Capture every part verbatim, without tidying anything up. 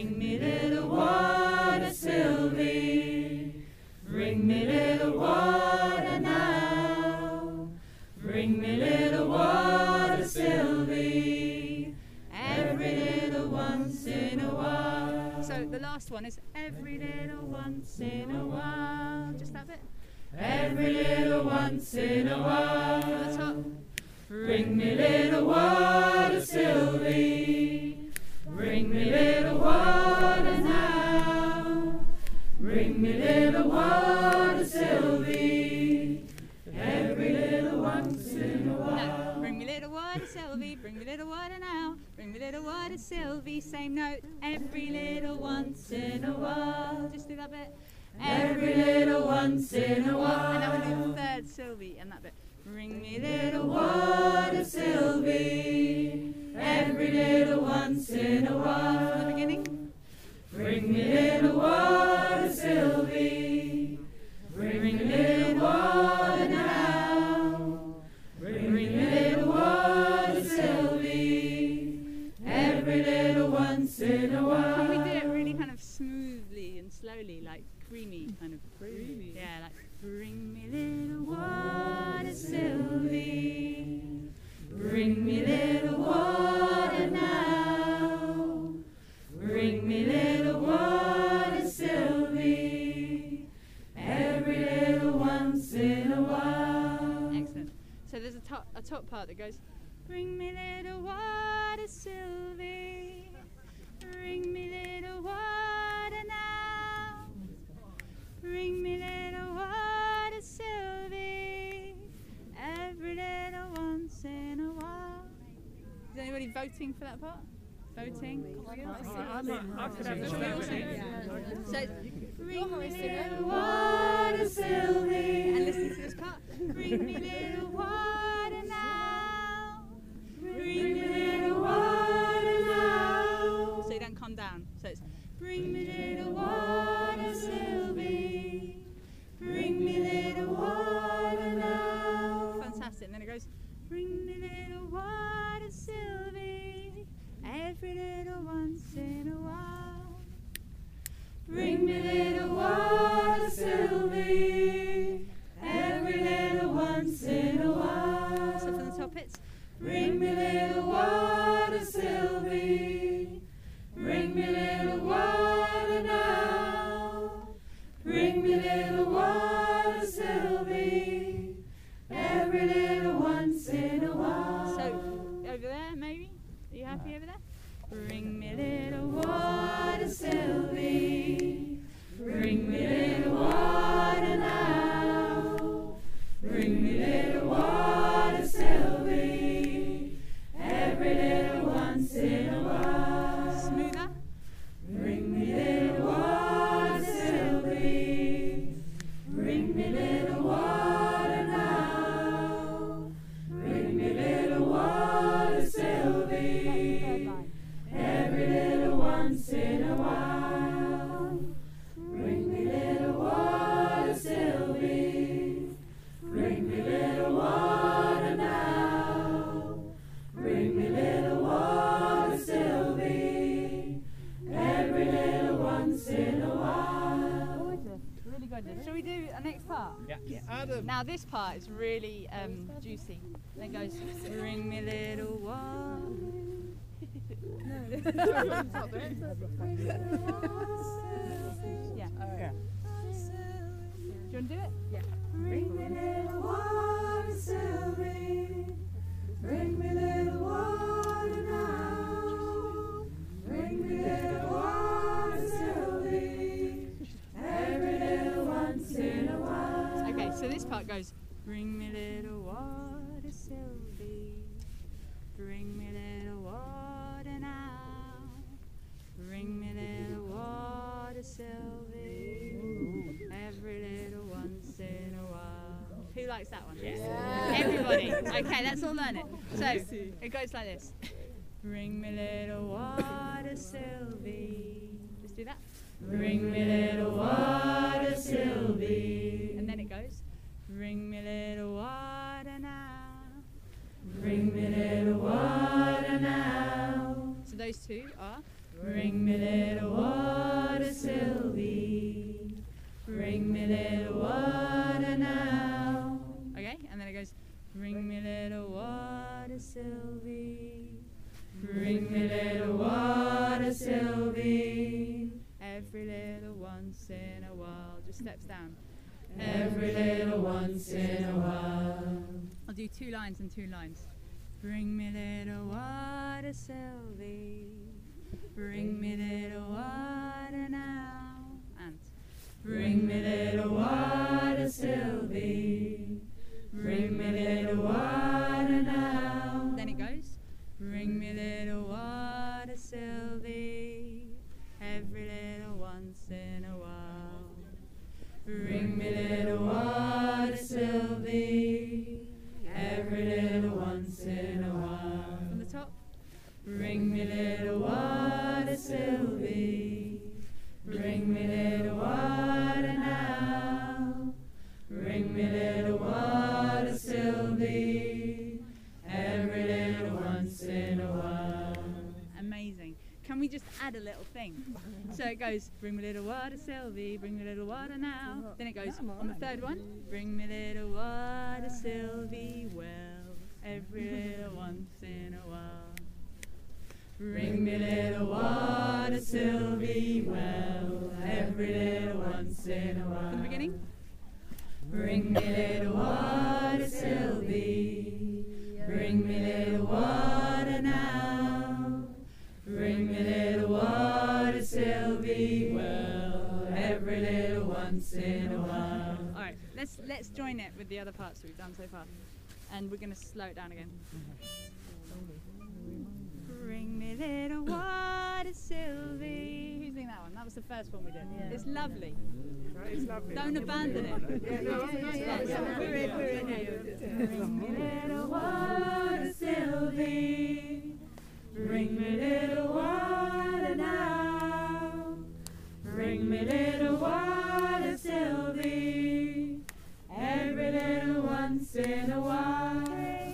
Bring me little water, Sylvie. Bring me little water now. Bring me little water, Sylvie. Every little once in a while. So the last one is every little once in a while. Just that bit. Every little once in a while. At the top. Bring me little water, Sylvie. Bring me little water now. Bring me little water, Sylvie. Every little once in a while. No. Bring me little water, Sylvie. Bring me little water now. Bring me little water, Sylvie. Same note. Every little once in a while. Just do that bit. Every little once in a while. And now we'll do the third, Sylvie, and that bit. Bring me little water, Sylvie. Every little once in a while. From the beginning. Bring me little water, Sylvie. Bring me little water now. Bring me little water, Sylvie. Every little once in a while. Can we do it really kind of smoothly and slowly, like creamy kind of? Creamy. Yeah, like bring me little water, Sylvie. Bring me little water now. Bring me little water, Sylvie. Every little once in a while. Excellent. So there's a top, a top part that goes, bring me little water, Sylvie. Bring me little water now. Bring me little water, Sylvie. Every little once in a while. Is anybody voting for that part? Voting? So, bring me little water, Sylvie. And listen to this part. Bring me little water now. Bring me little water now. So you don't come down. So it's bring me little water, Sylvie. Bring me little water now. Fantastic. And then it goes, bring me little water, Sylvie. Every little once in a while. Bring me little water, Sylvie. Every little once in a while. So from the top it's bring me little water, Sylvie. Bring me little water now. Bring me little water, Sylvie. Every little once in a while. So over there maybe? Are you happy over there? Bring me little water, Sylvie. Bring me little water now. Bring me little water, Sylvie. Every little once in a while. Smoother. Bring me little water, Sylvie. Bring me little water now. Bring me little water, Sylvie. Every little once in a while. Bring me little water, Sylvie. Bring me little water now. Bring me little water, Sylvie. Every little once in a while. Really good. Shall we do a next part? Yeah. Yeah. Adam. Now this part is really um, juicy. Then it goes, bring me little water. Yeah. Yeah. Do you want to do it? Yeah. Bring me little water, Sylvie. Bring me little water now. Bring me little water, Sylvie. Every little once in a while. Okay, so this part goes, bring me little water, Sylvie. Bring me little water now. Bring me little water, Sylvie. Every little once in a while. Who likes that one? Yes. Yeah. Everybody. Okay, let's all learn it. So it goes like this. Bring me little water, Sylvie. Just do that. Bring me little water, Sylvie. And then it goes. Bring me little water now. Bring me little water now. So those two are Bring me little water, Sylvie. Bring me little water now. Okay, and then it goes, bring me little water, Sylvie. Bring me little water, Sylvie. Every little once in a while. Just steps down. Every little once in a while. I'll do two lines and two lines. Bring me little water, Sylvie. Bring me little water now. And bring me little water, Sylvie. Bring me little water now. Then it goes. Bring me little water, Sylvie. Every little once in a while. Bring me little water, Sylvie. Every little once in a while. From the top. Bring me little water, Sylvie. Bring me little water now. Bring me little water, Sylvie. Every little once in a while. Amazing. Can we just add a little thing? So it goes, bring me little water, Sylvie, bring me little water now. Then it goes on the third one, bring me little water, Sylvie, well, every little once in a while. Bring me little water, Sylvie, well, every little once in a while. From the beginning. Bring me little water, Sylvie. Bring me little water now. Bring me little water, Sylvie, well, every little once in a while. All right, let's let's join it with the other parts that we've done so far, and we're going to slow it down again. Bring me little water, Sylvie. Who's doing that one? That was the first one we did. Yeah. It's lovely. It's lovely. Don't abandon it. Yeah, no, yeah, yeah, yeah. We're in, we're in here. Bring me little water, Sylvie. Bring me little water now. Bring me little water, Sylvie. Every little once in a while.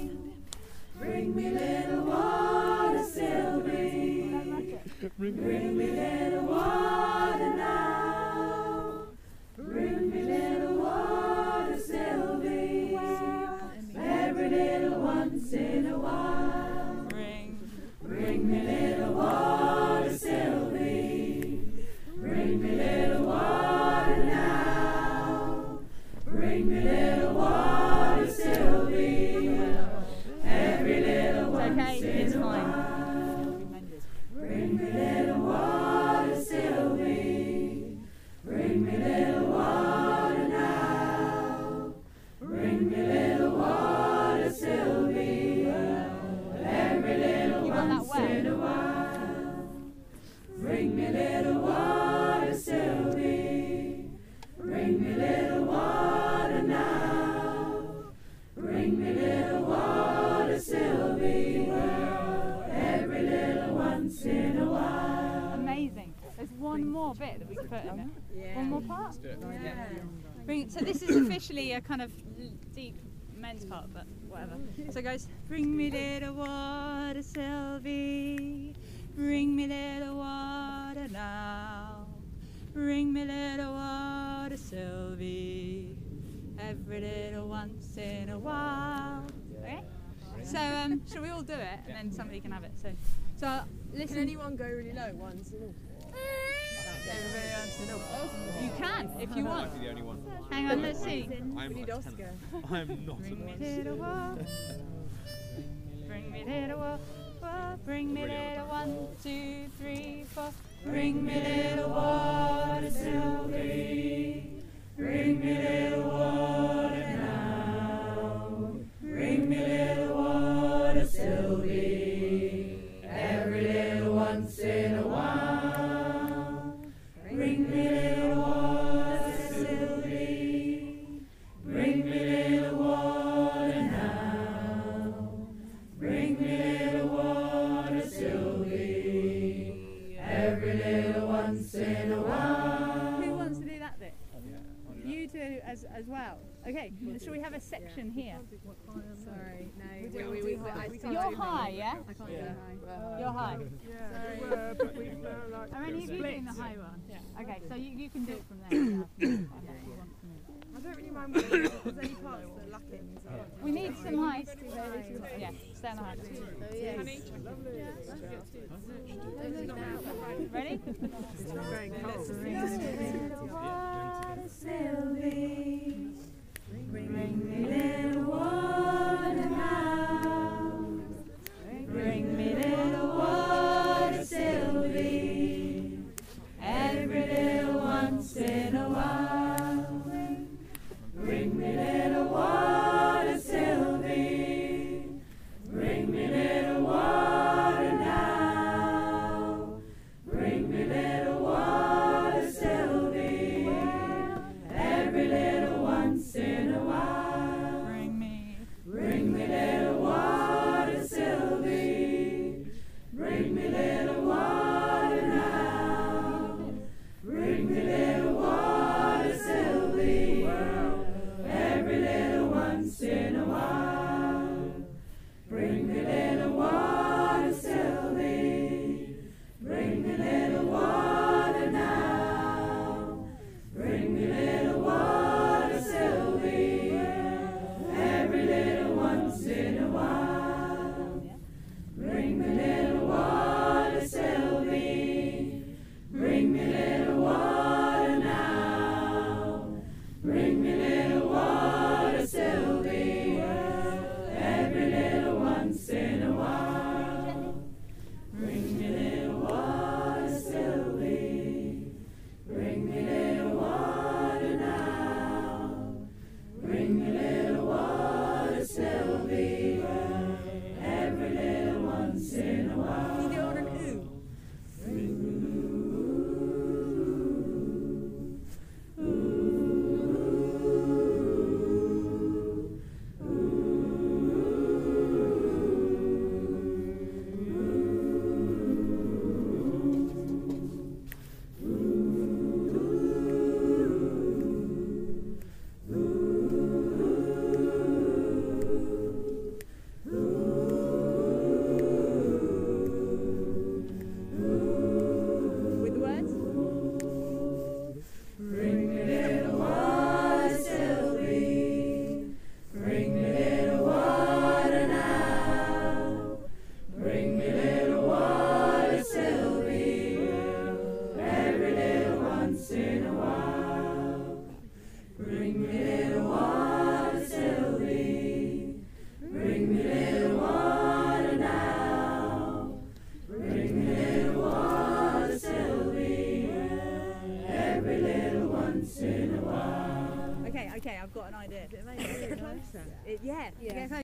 Bring me little water, Sylvie. Bring me little water now. Bring me little water, Sylvie. Every little once in a while. Bring. Bring me little water, Sylvie. Bring me little water now. Bring me little water, Sylvie. Every little once Okay, it's in a fine. while. Bring me little water, Sylvie. Bring me little water now. Bring me little water, Sylvie. Every little You got that once in a while. Bring me little water, Sylvie. Bring me little water now. Bring me little water, Sylvie. Every little once in a while. Amazing. There's one more bit that we can put in it. Yeah. One more part. Yeah. Bring, so this is officially a kind of deep men's part, but whatever. So it goes, bring me little water, Sylvie. Bring me little water now. Bring me little water, Sylvie. Every little once in a while. Okay? So um, shall we all do it, and then somebody can have it. So, so listen. Can anyone go really low once and all? Everybody wants to know. You can, if you want. Might be the only one. Hang on, let's see. I'm We need a Oscar. tenor. I'm not Bring me a little water. Bring me little water. Bring me little one, two, three, four. Bring me little water, Sylvie. Bring me little water now. Bring me little water, Sylvie. Every little once in a while. Bring me little water, Sylvie. Bring me little water now. Bring me little water, Sylvie. Every little once in a while. Who wants to do that bit? You two as as well. Okay, shall we have a section here? Sorry, no. You're high, yeah? I can't do high. You're high. Sorry. like Are any of you splits. doing the high one? Yeah. Okay, so you, you can do it from there. Yeah. I don't really mind whether there's any parts that are lacking. So. We need some height. Yeah, stay on the height. Ready? It's not going cold. Sylvie, bring me little water now. Bring me little water, Sylvie, every little once in a while. Bring me little water, Sylvie, bring me little water now. Bring me little water, Sylvie, every little once in a while. Bring me. Bring me little water, Sylvie, bring me little water now. Bring me little water, Sylvie, every little once in a while. Bring me little water, Sylvie, bring me little water now. Bring me little water, Sylvie, every little once in a while. Bring me little water, Sylvie, bring me little water now. Bring me little water, Sylvie, every little once in a while. Bring me little water, Sylvie, bring me little water now. Bring me little water, Sylvie, every little once in a while. Can you do it on an ooh? With the words? Bring me little water, Sylvie, bring me little water now. Bring me little water, Sylvie, every little once in a while. Bring me little water, Sylvie, bring me little water now. Bring me little water, Sylvie, every little once in a while. Okay, okay, I've got an idea. It closer. It, yeah, Yeah. get